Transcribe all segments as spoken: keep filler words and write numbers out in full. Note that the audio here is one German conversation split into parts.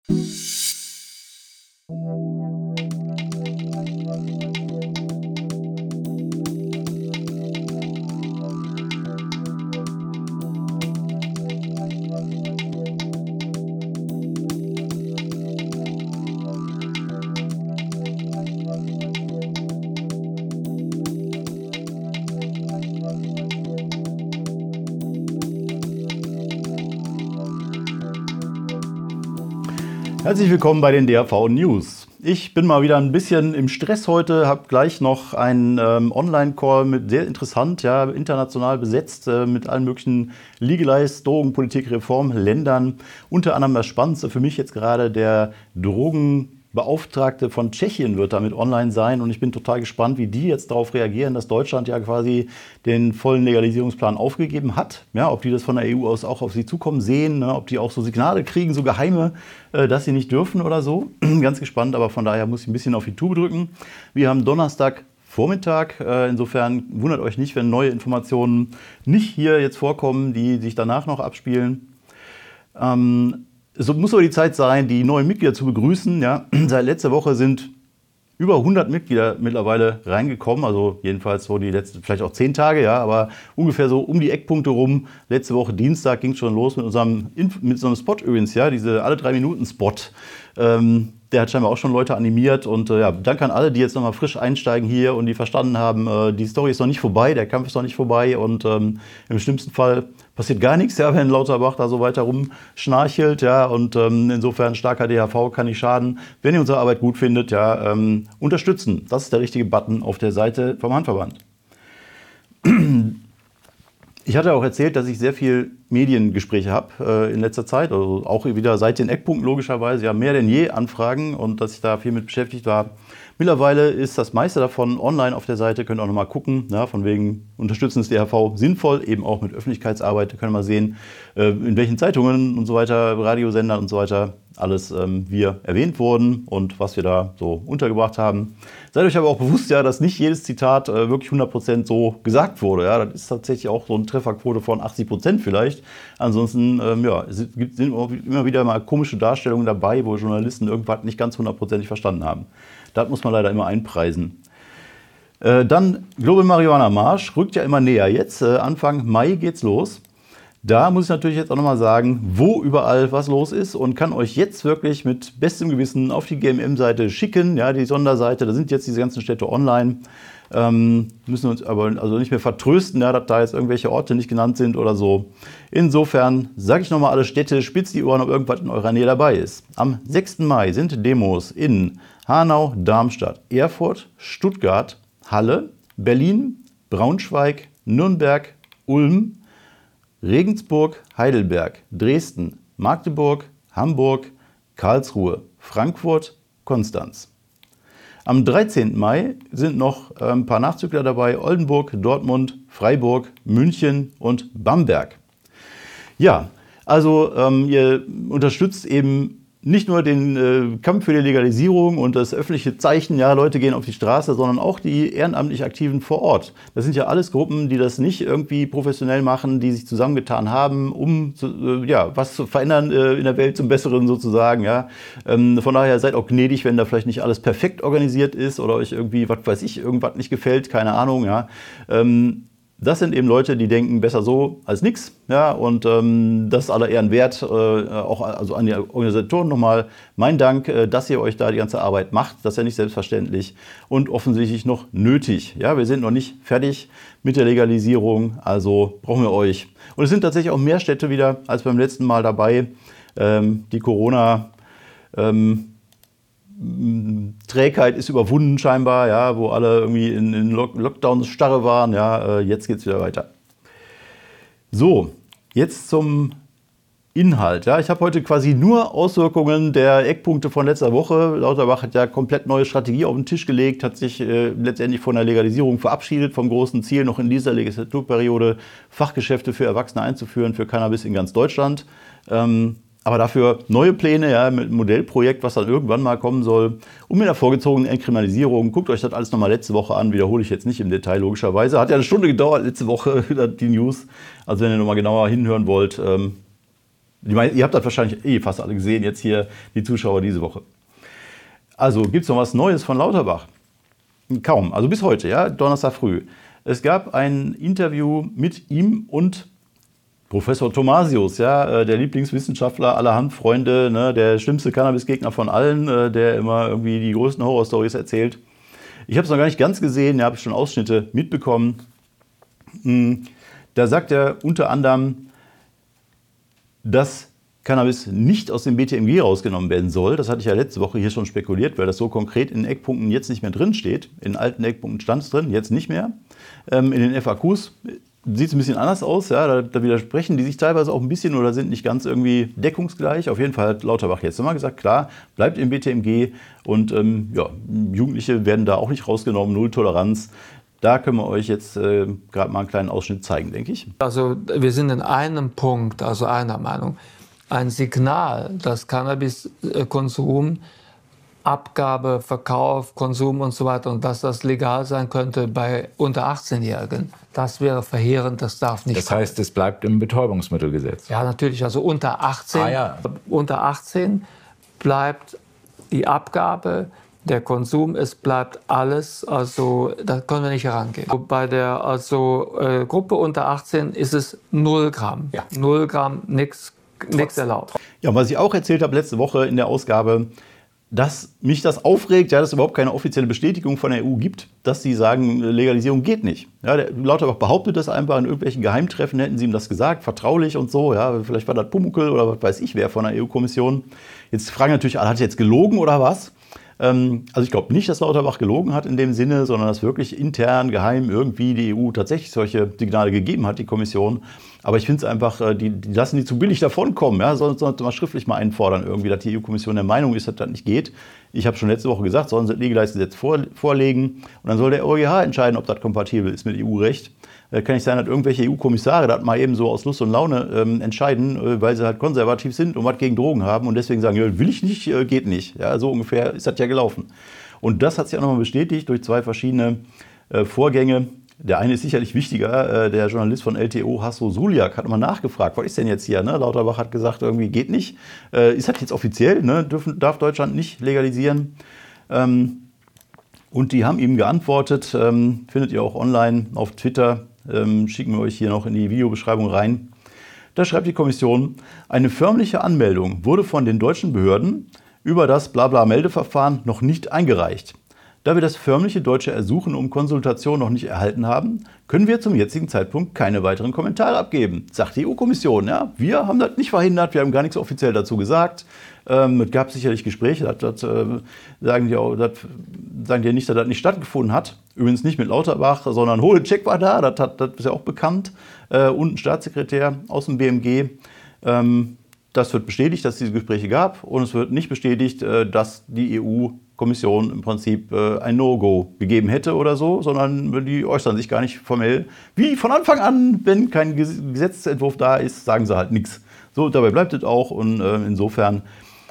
Herzlich willkommen bei den D A V News. Ich bin mal wieder ein bisschen im Stress heute, habe gleich noch einen ähm, Online-Call mit sehr interessant, ja, international besetzt, äh, mit allen möglichen Legalized Drogenpolitik, Reformländern. Unter anderem das Spannendste für mich jetzt gerade der Drogenbeauftragte von Tschechien wird damit online sein und ich bin total gespannt, wie die jetzt darauf reagieren, dass Deutschland ja quasi den vollen Legalisierungsplan aufgegeben hat. Ja, ob die das von der E U aus auch auf sie zukommen sehen, ne, ob die auch so Signale kriegen, so geheime, äh, dass sie nicht dürfen oder so. Ganz gespannt, aber von daher muss ich ein bisschen auf die Tube drücken. Wir haben Donnerstag Vormittag, äh, insofern wundert euch nicht, wenn neue Informationen nicht hier jetzt vorkommen, die sich danach noch abspielen. Ähm, Es muss aber die Zeit sein, die neuen Mitglieder zu begrüßen. Ja. Seit letzter Woche sind über hundert Mitglieder mittlerweile reingekommen, also jedenfalls so die letzten, vielleicht auch zehn Tage, ja, aber ungefähr so um die Eckpunkte rum. Letzte Woche Dienstag ging es schon los mit unserem, mit so einem Spot übrigens, ja, diese alle drei Minuten Spot. Ähm, der hat scheinbar auch schon Leute animiert und äh, ja, danke an alle, die jetzt nochmal frisch einsteigen hier und die verstanden haben, äh, die Story ist noch nicht vorbei, der Kampf ist noch nicht vorbei und ähm, im schlimmsten Fall passiert gar nichts, ja, wenn Lauterbach da so weiter rumschnarchelt, ja, und ähm, insofern starker D H V kann nicht schaden. Wenn ihr unsere Arbeit gut findet, ja, ähm, unterstützen. Das ist der richtige Button auf der Seite vom Handverband. Ich hatte auch erzählt, dass ich sehr viel Mediengespräche habe äh, in letzter Zeit, also auch wieder seit den Eckpunkten logischerweise, ja mehr denn je Anfragen und dass ich da viel mit beschäftigt war. Mittlerweile ist das meiste davon online auf der Seite, könnt ihr auch nochmal gucken, ja, von wegen Unterstützen des D H V sinnvoll, eben auch mit Öffentlichkeitsarbeit, da können wir mal sehen, äh, in welchen Zeitungen und so weiter, Radiosendern und so weiter, alles ähm, wir erwähnt wurden und was wir da so untergebracht haben. Seid euch aber auch bewusst, ja, dass nicht jedes Zitat äh, wirklich hundert Prozent so gesagt wurde. Ja, das ist tatsächlich auch so eine Trefferquote von achtzig Prozent vielleicht. Ansonsten ähm, ja, es gibt, sind immer wieder mal komische Darstellungen dabei, wo Journalisten irgendwas nicht ganz hundertprozentig verstanden haben. Das muss man leider immer einpreisen. Äh, dann Global Marihuana Marsch rückt ja immer näher. Jetzt, äh, Anfang Mai geht's los. Da muss ich natürlich jetzt auch nochmal sagen, wo überall was los ist und kann euch jetzt wirklich mit bestem Gewissen auf die G M M-Seite schicken, ja, die Sonderseite, da sind jetzt diese ganzen Städte online. Ähm, müssen uns aber also nicht mehr vertrösten, ja, dass da jetzt irgendwelche Orte nicht genannt sind oder so. Insofern sage ich nochmal alle Städte, spitzt die Ohren, ob irgendwas in eurer Nähe dabei ist. Am sechsten Mai sind Demos in Hanau, Darmstadt, Erfurt, Stuttgart, Halle, Berlin, Braunschweig, Nürnberg, Ulm, Regensburg, Heidelberg, Dresden, Magdeburg, Hamburg, Karlsruhe, Frankfurt, Konstanz. Am dreizehnten Mai sind noch ein paar Nachzügler dabei, Oldenburg, Dortmund, Freiburg, München und Bamberg. Ja, also ähm, ihr unterstützt eben nicht nur den äh, Kampf für die Legalisierung und das öffentliche Zeichen, ja, Leute gehen auf die Straße, sondern auch die ehrenamtlich Aktiven vor Ort. Das sind ja alles Gruppen, die das nicht irgendwie professionell machen, die sich zusammengetan haben, um zu, äh, ja, was zu verändern äh, in der Welt zum Besseren sozusagen. Ja. Ähm, von daher seid auch gnädig, wenn da vielleicht nicht alles perfekt organisiert ist oder euch irgendwie, was weiß ich, irgendwas nicht gefällt, keine Ahnung. Ja. Ähm, Das sind eben Leute, die denken, besser so als nichts. Ja, und ähm, das ist aller Ehren wert. Äh, auch also an die Organisatoren nochmal mein Dank, äh, dass ihr euch da die ganze Arbeit macht. Das ist ja nicht selbstverständlich und offensichtlich noch nötig. Ja, wir sind noch nicht fertig mit der Legalisierung, also brauchen wir euch. Und es sind tatsächlich auch mehr Städte wieder als beim letzten Mal dabei. Ähm, die Corona- ähm, Trägheit ist überwunden scheinbar, ja, wo alle irgendwie in, in Lockdown-Starre waren. Ja, äh, jetzt geht es wieder weiter. So, jetzt zum Inhalt. Ja. Ich habe heute quasi nur Auswirkungen der Eckpunkte von letzter Woche. Lauterbach hat ja komplett neue Strategie auf den Tisch gelegt, hat sich äh, letztendlich von der Legalisierung verabschiedet, vom großen Ziel, noch in dieser Legislaturperiode Fachgeschäfte für Erwachsene einzuführen, für Cannabis in ganz Deutschland. Ähm, Aber dafür neue Pläne, ja, mit einem Modellprojekt, was dann irgendwann mal kommen soll. Und mit der vorgezogenen Entkriminalisierung. Guckt euch das alles nochmal letzte Woche an. Wiederhole ich jetzt nicht im Detail, logischerweise. Hat ja eine Stunde gedauert letzte Woche, die News. Also wenn ihr nochmal genauer hinhören wollt. Ähm, Die, ihr habt das wahrscheinlich eh fast alle gesehen, jetzt hier die Zuschauer diese Woche. Also gibt es noch was Neues von Lauterbach? Kaum, also bis heute, ja, Donnerstag früh. Es gab ein Interview mit ihm und Professor Thomasius, ja, der Lieblingswissenschaftler aller Hanffreunde, ne, der schlimmste Cannabis-Gegner von allen, der immer irgendwie die größten Horror-Stories erzählt. Ich habe es noch gar nicht ganz gesehen, da habe ich schon Ausschnitte mitbekommen. Da sagt er unter anderem, dass Cannabis nicht aus dem B T M G rausgenommen werden soll. Das hatte ich ja letzte Woche hier schon spekuliert, weil das so konkret in den Eckpunkten jetzt nicht mehr drin steht. In alten Eckpunkten stand es drin, jetzt nicht mehr. In den F A Qs sieht es ein bisschen anders aus. Ja, da, da widersprechen die sich teilweise auch ein bisschen oder sind nicht ganz irgendwie deckungsgleich. Auf jeden Fall hat Lauterbach jetzt nochmal gesagt, klar, bleibt im B T M G und ähm, ja, Jugendliche werden da auch nicht rausgenommen, Null Toleranz. Da können wir euch jetzt äh, gerade mal einen kleinen Ausschnitt zeigen, denke ich. Also wir sind in einem Punkt, also einer Meinung. Ein Signal, dass Cannabiskonsum, Abgabe, Verkauf, Konsum und so weiter und dass das legal sein könnte bei unter achtzehnjährigen, das wäre verheerend, das darf nicht sein. Das heißt, es bleibt im Betäubungsmittelgesetz? Ja, natürlich, also unter achtzehn, ah, ja. unter achtzehn bleibt die Abgabe, der Konsum, es bleibt alles, also da können wir nicht herangehen. Bei der also, äh, Gruppe unter achtzehn ist es null Gramm, ja. null Gramm, nichts Nichts erlaubt. Ja, was ich auch erzählt habe letzte Woche in der Ausgabe, dass mich das aufregt, ja, dass es überhaupt keine offizielle Bestätigung von der E U gibt, dass sie sagen, Legalisierung geht nicht. Ja, der Lauterbach behauptet das einfach, in irgendwelchen Geheimtreffen hätten sie ihm das gesagt, vertraulich und so. Ja, vielleicht war das Pumuckl oder was weiß ich wer von der E U-Kommission. Jetzt fragen natürlich alle, hat er jetzt gelogen oder was? Also ich glaube nicht, dass Lauterbach gelogen hat in dem Sinne, sondern dass wirklich intern, geheim irgendwie die E U tatsächlich solche Signale gegeben hat, die Kommission. Aber ich finde es einfach, die, die lassen die zu billig davonkommen. Ja? Sollen sie mal schriftlich mal einfordern, irgendwie, dass die E U-Kommission der Meinung ist, dass das nicht geht. Ich habe schon letzte Woche gesagt, sollen sie das Legalize-Gesetz vor, vorlegen und dann soll der O E H entscheiden, ob das kompatibel ist mit E U-Recht. Kann nicht sein, dass irgendwelche E U-Kommissare das mal eben so aus Lust und Laune ähm, entscheiden, weil sie halt konservativ sind und was gegen Drogen haben und deswegen sagen, ja, will ich nicht, äh, geht nicht. Ja, so ungefähr ist das ja gelaufen. Und das hat sich auch nochmal bestätigt durch zwei verschiedene äh, Vorgänge. Der eine ist sicherlich wichtiger, äh, der Journalist von L T O, Hasso Suliak, hat nochmal nachgefragt, was ist denn jetzt hier? Ne? Lauterbach hat gesagt, irgendwie geht nicht. Äh, ist das jetzt offiziell? Ne? Dürfen, darf Deutschland nicht legalisieren? Ähm, und die haben ihm geantwortet, ähm, findet ihr auch online auf Twitter, ähm, schicken wir euch hier noch in die Videobeschreibung rein. Da schreibt die Kommission, eine förmliche Anmeldung wurde von den deutschen Behörden über das Blabla-Meldeverfahren noch nicht eingereicht. Da wir das förmliche deutsche Ersuchen um Konsultation noch nicht erhalten haben, können wir zum jetzigen Zeitpunkt keine weiteren Kommentare abgeben, sagt die E U-Kommission. Ja, wir haben das nicht verhindert, wir haben gar nichts offiziell dazu gesagt. Ähm, es gab sicherlich Gespräche, das, das, äh, sagen, die auch, das, sagen die nicht, dass das nicht stattgefunden hat. Übrigens nicht mit Lauterbach, sondern Hohleczek war da, das, hat, das ist ja auch bekannt. Äh, und ein Staatssekretär aus dem B M G. Ähm, das wird bestätigt, dass es diese Gespräche gab. Und es wird nicht bestätigt, äh, dass die E U-Kommission im Prinzip äh, ein No-Go gegeben hätte oder so, sondern die äußern sich gar nicht formell. Wie von Anfang an, wenn kein Gesetzentwurf da ist, sagen sie halt nichts. So, dabei bleibt es auch und äh, insofern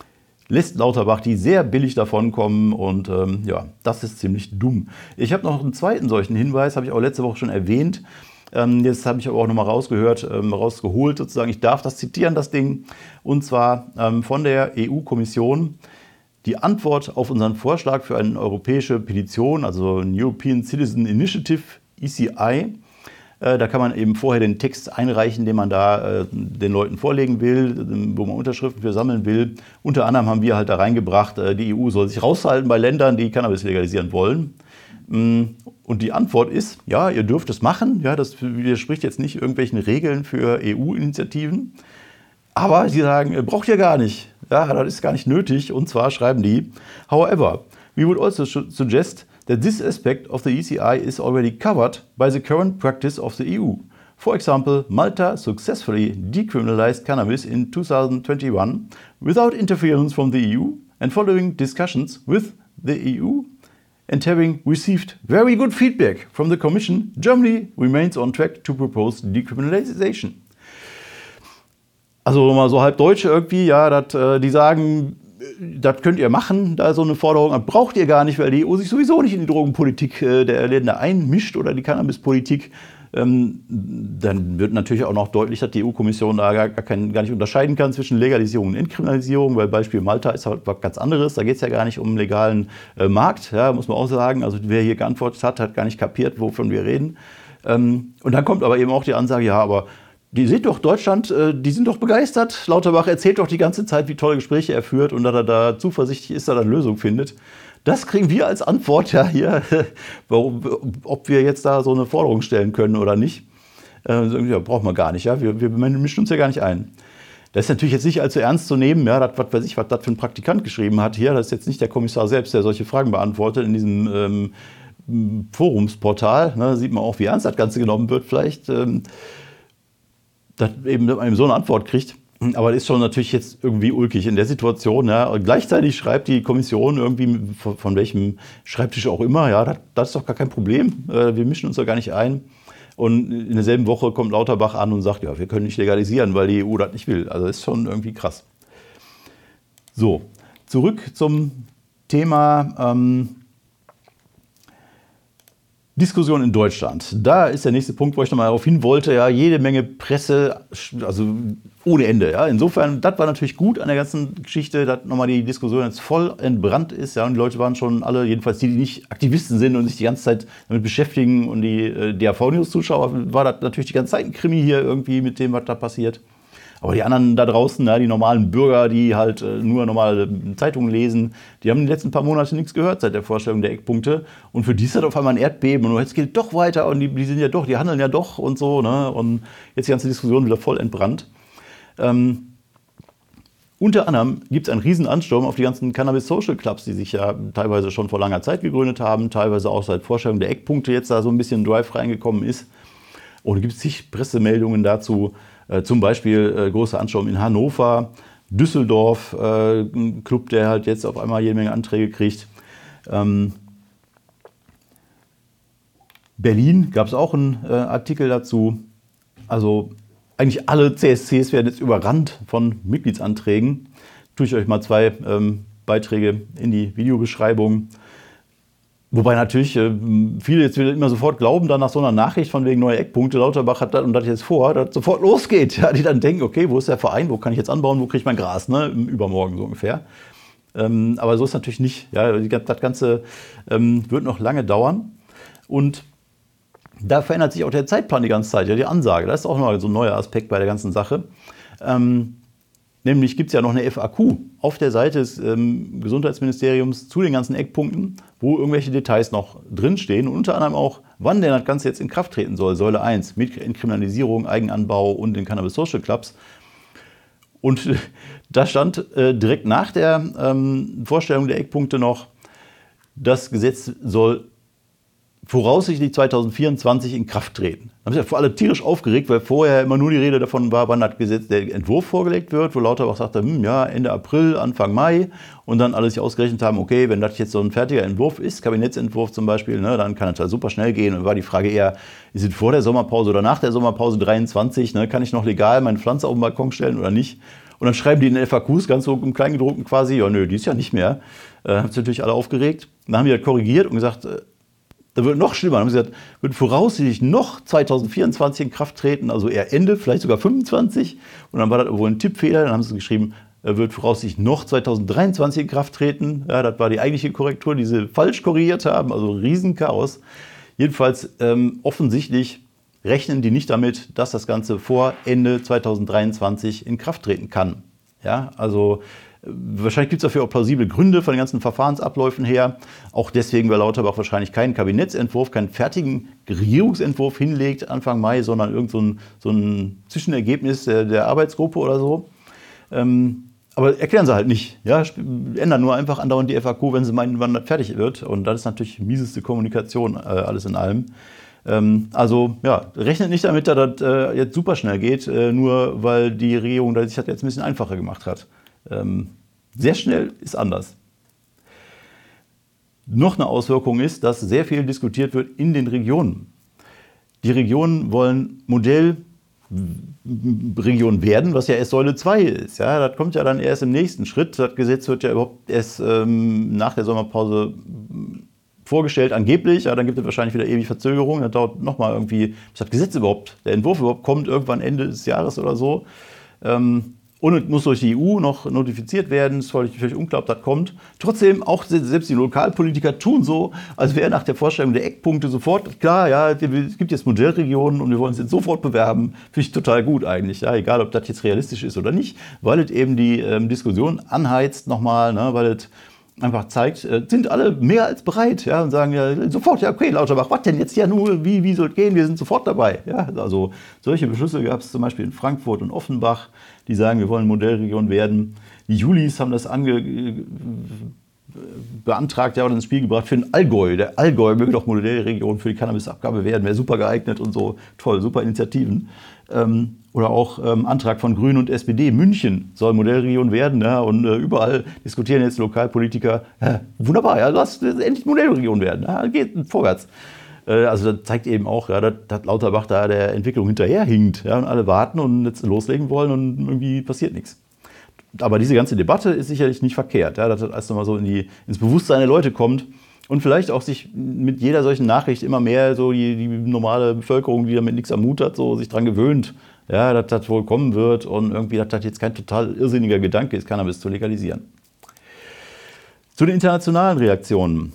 lässt Lauterbach die sehr billig davonkommen und ähm, ja, das ist ziemlich dumm. Ich habe noch einen zweiten solchen Hinweis, habe ich auch letzte Woche schon erwähnt. Ähm, jetzt habe ich aber auch nochmal rausgehört, ähm, rausgeholt sozusagen. Ich darf das zitieren, das Ding, und zwar ähm, von der E U-Kommission. Die Antwort auf unseren Vorschlag für eine europäische Petition, also ein European Citizen Initiative, E C I, da kann man eben vorher den Text einreichen, den man da äh, den Leuten vorlegen will, wo man Unterschriften für sammeln will. Unter anderem haben wir halt da reingebracht, äh, die E U soll sich raushalten bei Ländern, die Cannabis legalisieren wollen. Und die Antwort ist, ja, ihr dürft es machen. Ja, das widerspricht jetzt nicht irgendwelchen Regeln für E U-Initiativen. Aber sie sagen, ihr braucht ihr gar nicht. Ja, das ist gar nicht nötig. Und zwar schreiben die, however, we would also suggest that this aspect of the E C I is already covered by the current practice of the E U. For example, Malta successfully decriminalized cannabis in two thousand twenty-one without interference from the E U and following discussions with the E U and having received very good feedback from the Commission, Germany remains on track to propose decriminalization. Also mal so halb Deutsche irgendwie, ja, dat, äh, die sagen, das könnt ihr machen, da so eine Forderung, braucht ihr gar nicht, weil die E U sich sowieso nicht in die Drogenpolitik der Länder einmischt oder die Cannabispolitik. Ähm, dann wird natürlich auch noch deutlich, dass die E U-Kommission da gar, gar, kein, gar nicht unterscheiden kann zwischen Legalisierung und Entkriminalisierung, weil Beispiel Malta ist halt was ganz anderes. Da geht es ja gar nicht um einen legalen äh, Markt, ja, muss man auch sagen. Also wer hier geantwortet hat, hat gar nicht kapiert, wovon wir reden. Ähm, und dann kommt aber eben auch die Ansage, ja, aber die seht doch, Deutschland, äh, die sind doch begeistert. Lauterbach erzählt doch die ganze Zeit, wie tolle Gespräche er führt und dass er da zuversichtlich ist, dass er eine Lösung findet. Das kriegen wir als Antwort ja hier, warum, ob wir jetzt da so eine Forderung stellen können oder nicht. Äh, ja, braucht man gar nicht, ja. Wir, wir mischen uns ja gar nicht ein. Das ist natürlich jetzt nicht allzu ernst zu nehmen, ja, das, was weiß ich, was das für ein Praktikant geschrieben hat hier. Das ist jetzt nicht der Kommissar selbst, der solche Fragen beantwortet in diesem ähm, Forumsportal. Ne, da sieht man auch, wie ernst das Ganze genommen wird vielleicht, ähm, dass eben man so eine Antwort kriegt. Aber das ist schon natürlich jetzt irgendwie ulkig in der Situation. Ja. Und gleichzeitig schreibt die Kommission irgendwie, von, von welchem Schreibtisch auch immer, ja, das, das ist doch gar kein Problem. Äh, wir mischen uns da gar nicht ein. Und in derselben Woche kommt Lauterbach an und sagt, ja, wir können nicht legalisieren, weil die E U das nicht will. Also das ist schon irgendwie krass. So, zurück zum Thema ähm, Diskussion in Deutschland. Da ist der nächste Punkt, wo ich nochmal darauf hin wollte. Ja, jede Menge Presse, also ohne Ende. Ja. Insofern, das war natürlich gut an der ganzen Geschichte, dass nochmal die Diskussion jetzt voll entbrannt ist. Ja, und die Leute waren schon alle, jedenfalls die, die nicht Aktivisten sind und sich die ganze Zeit damit beschäftigen. Und die äh, D A V-News-Zuschauer war das natürlich die ganze Zeit ein Krimi hier irgendwie mit dem, was da passiert. Aber die anderen da draußen, ja, die normalen Bürger, die halt äh, nur normale Zeitungen lesen, die haben in den letzten paar Monaten nichts gehört seit der Vorstellung der Eckpunkte. Und für die ist das auf einmal ein Erdbeben. Und jetzt geht es doch weiter und die, die sind ja doch, die handeln ja doch und so. Ne? Und jetzt die ganze Diskussion wieder voll entbrannt. Ähm, unter anderem gibt es einen riesen Ansturm auf die ganzen Cannabis-Social-Clubs, die sich ja teilweise schon vor langer Zeit gegründet haben, teilweise auch seit Vorstellung der Eckpunkte jetzt da so ein bisschen Drive reingekommen ist. Und es gibt zig Pressemeldungen dazu. Äh, zum Beispiel äh, große Ansturm in Hannover, Düsseldorf, äh, ein Club, der halt jetzt auf einmal jede Menge Anträge kriegt. Ähm, Berlin gab es auch einen äh, Artikel dazu. Also eigentlich alle C S Cs werden jetzt überrannt von Mitgliedsanträgen. Tue ich euch mal zwei ähm, Beiträge in die Videobeschreibung. Wobei natürlich äh, viele jetzt wieder immer sofort glauben, dann nach so einer Nachricht von wegen neue Eckpunkte, Lauterbach hat das und das jetzt vor, dass das sofort losgeht. Ja, die dann denken, okay, wo ist der Verein, wo kann ich jetzt anbauen, wo kriege ich mein Gras, ne? Übermorgen so ungefähr. Ähm, aber so ist es natürlich nicht. Ja, das Ganze ähm, wird noch lange dauern. Und da verändert sich auch der Zeitplan die ganze Zeit, ja, die Ansage. Das ist auch noch so ein neuer Aspekt bei der ganzen Sache. Ähm, Nämlich gibt es ja noch eine F A Q auf der Seite des ähm, Gesundheitsministeriums zu den ganzen Eckpunkten, wo irgendwelche Details noch drinstehen. Und unter anderem auch, wann denn das Ganze jetzt in Kraft treten soll. Säule eins, mit Entkriminalisierung, Eigenanbau und den Cannabis-Social-Clubs. Und äh, da stand äh, direkt nach der ähm, Vorstellung der Eckpunkte noch, das Gesetz soll voraussichtlich zweitausendvierundzwanzig in Kraft treten. Da haben sich ja vor allem tierisch aufgeregt, weil vorher immer nur die Rede davon war, wann das Gesetz, der Entwurf vorgelegt wird, wo Lauterbach sagte, hm, ja, Ende April, Anfang Mai, und dann alle sich ausgerechnet haben, okay, wenn das jetzt so ein fertiger Entwurf ist, Kabinettsentwurf zum Beispiel, ne, dann kann es halt super schnell gehen. Und dann war die Frage eher, ist es vor der Sommerpause oder nach der Sommerpause dreiundzwanzig, ne, kann ich noch legal meine Pflanze auf den Balkon stellen oder nicht? Und dann schreiben die in den F A Qs ganz so im Kleingedruckten quasi, ja nö, die ist ja nicht mehr. Äh, haben sich natürlich alle aufgeregt. Dann haben die das korrigiert und gesagt, äh, da wird noch schlimmer. Dann haben sie gesagt, wird voraussichtlich noch zweitausendvierundzwanzig in Kraft treten, also eher Ende, vielleicht sogar fünfundzwanzig. Und dann war das wohl ein Tippfehler. Dann haben sie geschrieben, wird voraussichtlich noch zweitausenddreiundzwanzig in Kraft treten. Ja, das war die eigentliche Korrektur, die sie falsch korrigiert haben. Also Riesenchaos. Jedenfalls ähm, offensichtlich rechnen die nicht damit, dass das Ganze vor Ende zweitausenddreiundzwanzig in Kraft treten kann. Ja, also wahrscheinlich gibt es dafür auch plausible Gründe von den ganzen Verfahrensabläufen her. Auch deswegen, weil Lauterbach wahrscheinlich keinen Kabinettsentwurf, keinen fertigen Regierungsentwurf hinlegt Anfang Mai, sondern irgend so ein, so ein Zwischenergebnis der, der Arbeitsgruppe oder so. Ähm, aber erklären sie halt nicht. Ja? Ändern nur einfach andauernd die F A Q, wenn sie meinen, wann das fertig wird. Und das ist natürlich mieseste Kommunikation, äh, alles in allem. Ähm, also ja, rechnet nicht damit, dass das äh, jetzt super schnell geht, äh, nur weil die Regierung sich das jetzt ein bisschen einfacher gemacht hat. Ähm, sehr schnell ist anders. Noch eine Auswirkung ist, dass sehr viel diskutiert wird in den Regionen. Die Regionen wollen Modellregionen werden, was ja erst Säule zwei ist. Ja, das kommt ja dann erst im nächsten Schritt. Das Gesetz wird ja überhaupt erst ähm, nach der Sommerpause vorgestellt, angeblich, ja, dann gibt es wahrscheinlich wieder ewig Verzögerung, dann dauert nochmal irgendwie, bis das Gesetz überhaupt, der Entwurf überhaupt kommt, irgendwann Ende des Jahres oder so. Ähm, und muss durch die E U noch notifiziert werden, es ist völlig, völlig unklar, ob das kommt. Trotzdem, auch selbst die Lokalpolitiker tun so, als wäre nach der Vorstellung der Eckpunkte sofort klar, ja, es gibt jetzt Modellregionen und wir wollen es jetzt sofort bewerben. Finde ich total gut eigentlich, ja, egal ob das jetzt realistisch ist oder nicht, weil es eben die ähm, Diskussion anheizt nochmal, ne, weil es einfach zeigt, äh, sind alle mehr als bereit, ja, und sagen ja sofort, ja, okay, Lauterbach, was denn jetzt ja nur, wie, wie soll es gehen, wir sind sofort dabei. Ja, also solche Beschlüsse gab es zum Beispiel in Frankfurt und Offenbach, die sagen, wir wollen Modellregion werden. Die Julis haben das ange, beantragt, ja, oder ins Spiel gebracht für den Allgäu. Der Allgäu möge doch Modellregion für die Cannabisabgabe werden, wäre super geeignet und so. Toll, super Initiativen. Ähm, oder auch ähm, Antrag von Grünen und S P D. München soll Modellregion werden, ja, und äh, überall diskutieren jetzt Lokalpolitiker, ja, wunderbar, ja, lass endlich Modellregion werden, ja, geht vorwärts. Äh, also das zeigt eben auch, ja, dass, dass Lauterbach da der Entwicklung hinterherhinkt, ja, und alle warten und jetzt loslegen wollen und irgendwie passiert nichts. Aber diese ganze Debatte ist sicherlich nicht verkehrt, ja, dass das erst nochmal so in die, ins Bewusstsein der Leute kommt und vielleicht auch sich mit jeder solchen Nachricht immer mehr so die, die normale Bevölkerung, die damit nichts am Hut hat, so sich dran gewöhnt, ja, dass das wohl kommen wird und irgendwie, dass das jetzt kein total irrsinniger Gedanke ist, Cannabis zu legalisieren. Zu den internationalen Reaktionen.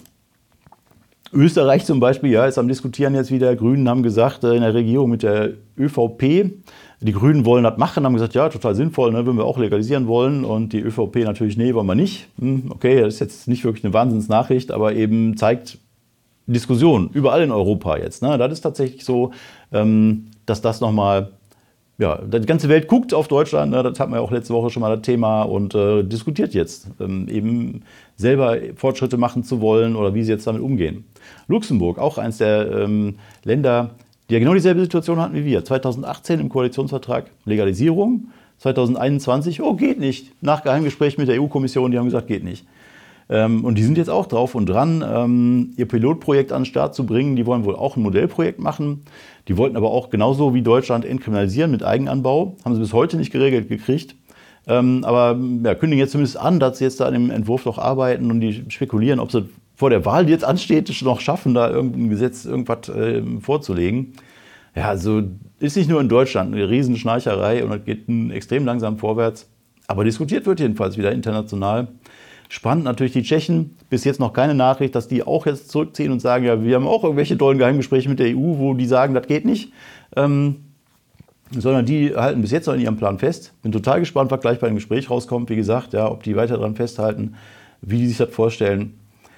Österreich zum Beispiel, ja, ist am Diskutieren jetzt wieder. Grünen haben gesagt, in der Regierung mit der ÖVP, die Grünen wollen das machen, haben gesagt, ja, total sinnvoll, ne, würden wir auch legalisieren wollen. Und die ÖVP natürlich, nee, wollen wir nicht. Hm, okay, das ist jetzt nicht wirklich eine Wahnsinnsnachricht, aber eben zeigt Diskussion überall in Europa jetzt. Ne? Das ist tatsächlich so, ähm, dass das nochmal, ja, die ganze Welt guckt auf Deutschland, ne? Das hatten wir auch letzte Woche schon mal das Thema und äh, diskutiert jetzt, ähm, eben selber Fortschritte machen zu wollen oder wie sie jetzt damit umgehen. Luxemburg, auch eines der ähm, Länder, die ja genau dieselbe Situation hatten wie wir. zweitausendachtzehn im Koalitionsvertrag Legalisierung, zweitausendeinundzwanzig, oh, geht nicht. Nach Geheimgespräch mit der E U-Kommission, die haben gesagt, geht nicht. Ähm, und die sind jetzt auch drauf und dran, ähm, ihr Pilotprojekt an den Start zu bringen. Die wollen wohl auch ein Modellprojekt machen. Die wollten aber auch genauso wie Deutschland entkriminalisieren mit Eigenanbau. Haben sie bis heute nicht geregelt gekriegt. Ähm, aber ja, kündigen jetzt zumindest an, dass sie jetzt da an dem Entwurf noch arbeiten und die spekulieren, ob sie vor der Wahl, die jetzt ansteht, noch schaffen, da irgendein Gesetz, irgendwas äh, vorzulegen. Ja, also ist nicht nur in Deutschland eine Riesenschnarcherei und es geht extrem langsam vorwärts. Aber diskutiert wird jedenfalls wieder international. Spannend natürlich die Tschechen, bis jetzt noch keine Nachricht, dass die auch jetzt zurückziehen und sagen, ja, wir haben auch irgendwelche tollen Geheimgespräche mit der E U, wo die sagen, das geht nicht. Ähm, sondern die halten bis jetzt noch in ihrem Plan fest. Bin total gespannt, was gleich bei dem Gespräch rauskommt. Wie gesagt, ja, ob die weiter daran festhalten, wie die sich das vorstellen.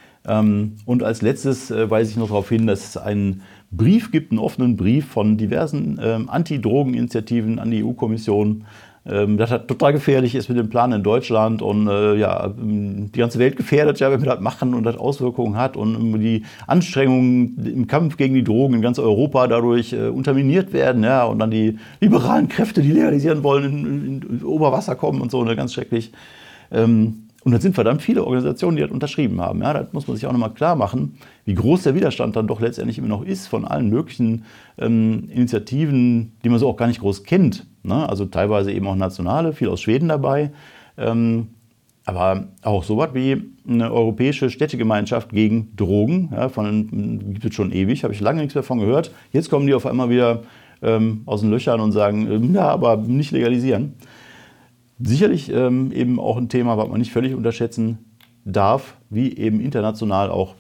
Ähm, und als letztes äh, weise ich noch darauf hin, dass es einen Brief gibt, einen offenen Brief von diversen ähm, Anti-Drogen-Initiativen an die E U-Kommission, ähm, das halt total gefährlich ist mit dem Plan in Deutschland und äh, ja, die ganze Welt gefährdet, ja, wenn wir das machen und das Auswirkungen hat und die Anstrengungen im Kampf gegen die Drogen in ganz Europa dadurch äh, unterminiert werden, ja, und dann die liberalen Kräfte, die legalisieren wollen, in, in, in Oberwasser kommen und so, ne, ganz schrecklich. Ähm, Und das sind verdammt viele Organisationen, die das unterschrieben haben. Ja, das muss man sich auch nochmal klar machen, wie groß der Widerstand dann doch letztendlich immer noch ist von allen möglichen ähm, Initiativen, die man so auch gar nicht groß kennt. Ne? Also teilweise eben auch nationale, viel aus Schweden dabei. Ähm, aber auch sowas wie eine europäische Städtegemeinschaft gegen Drogen. Ja, von, gibt es schon ewig, habe ich lange nichts mehr von gehört. Jetzt kommen die auf einmal wieder ähm, aus den Löchern und sagen, ähm, ja, aber nicht legalisieren. Sicherlich ähm, eben auch ein Thema, was man nicht völlig unterschätzen darf, wie eben international auch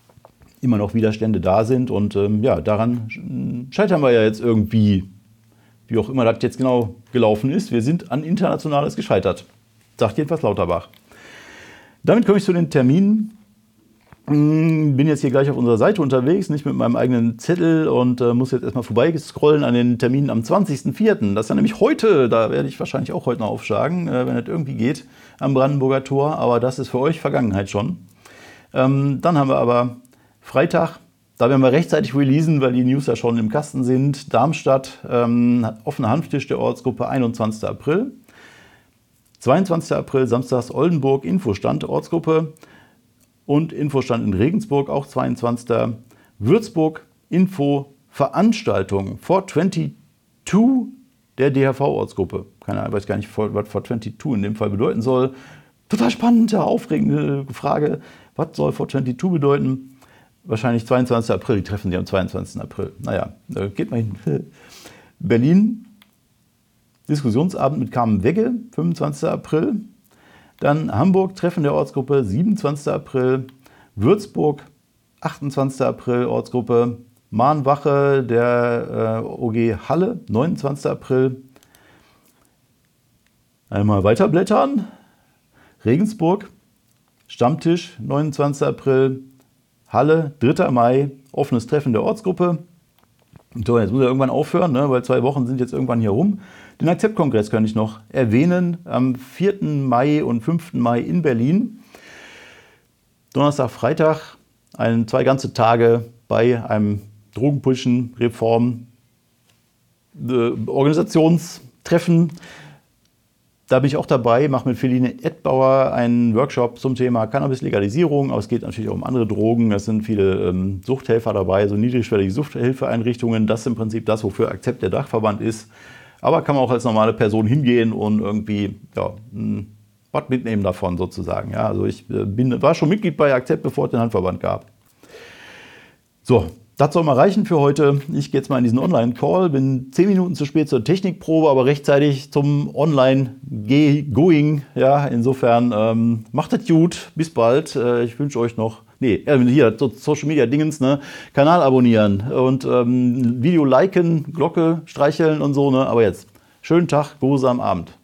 immer noch Widerstände da sind. Und ähm, ja, daran scheitern wir ja jetzt irgendwie, wie auch immer das jetzt genau gelaufen ist. Wir sind an Internationales gescheitert, sagt jedenfalls Lauterbach. Damit komme ich zu den Terminen. Bin jetzt hier gleich auf unserer Seite unterwegs, nicht mit meinem eigenen Zettel und äh, muss jetzt erstmal vorbeiscrollen an den Terminen am zwanzigsten vierten Das ist ja nämlich heute, da werde ich wahrscheinlich auch heute noch aufschlagen, äh, wenn das irgendwie geht, am Brandenburger Tor, aber das ist für euch Vergangenheit schon. Ähm, dann haben wir aber Freitag, da werden wir rechtzeitig releasen, weil die News ja schon im Kasten sind. Darmstadt, ähm, offener Hanftisch der Ortsgruppe, einundzwanzigsten April. zweiundzwanzigsten April, samstags Oldenburg, Infostand, Ortsgruppe. Und Infostand in Regensburg, auch zweiundzwanzigsten Würzburg, Info, Veranstaltung, four twenty-two der D H V-Ortsgruppe. Keine Ahnung, weiß gar nicht, was four twenty-two in dem Fall bedeuten soll. Total spannende, aufregende Frage. Was soll four twenty-two bedeuten? wahrscheinlich zweiundzwanzigster April, die treffen sich am zweiundzwanzigsten April. Naja, äh, geht mal hin. Berlin, Diskussionsabend mit Carmen Wegge, fünfundzwanzigster April. Dann Hamburg, Treffen der Ortsgruppe, siebenundzwanzigster April. Würzburg, achtundzwanzigster April, Ortsgruppe. Mahnwache der äh, O G Halle, neunundzwanzigster April. Einmal weiterblättern. Regensburg, Stammtisch, neunundzwanzigster April. Halle, dritter Mai, offenes Treffen der Ortsgruppe. So, jetzt muss er irgendwann aufhören, ne, weil zwei Wochen sind jetzt irgendwann hier rum. Den Akzeptkongress kann ich noch erwähnen, am vierten Mai und fünften Mai in Berlin. Donnerstag, Freitag, ein, zwei ganze Tage bei einem Drogenpushen, Reform, äh, Organisationstreffen. Da bin ich auch dabei, mache mit Feline Edbauer einen Workshop zum Thema Cannabis-Legalisierung, aber es geht natürlich auch um andere Drogen. Es sind viele ähm, Suchthelfer dabei, so niedrigschwellige Suchthilfeeinrichtungen. Das ist im Prinzip das, wofür Akzept der Dachverband ist. Aber kann man auch als normale Person hingehen und irgendwie ja, was mitnehmen davon sozusagen. Ja, also ich bin, war schon Mitglied bei Akzept, bevor es den Handverband gab. So. Das soll mal reichen für heute. Ich gehe jetzt mal in diesen Online-Call. Bin zehn Minuten zu spät zur Technikprobe, aber rechtzeitig zum Online-Going. Ja, insofern ähm, macht das gut. Bis bald. Äh, ich wünsche euch noch, nee, hier, Social Media Dingens, ne? Kanal abonnieren und ähm, Video liken, Glocke streicheln und so. Ne? Aber jetzt, schönen Tag, geruhsamen Abend.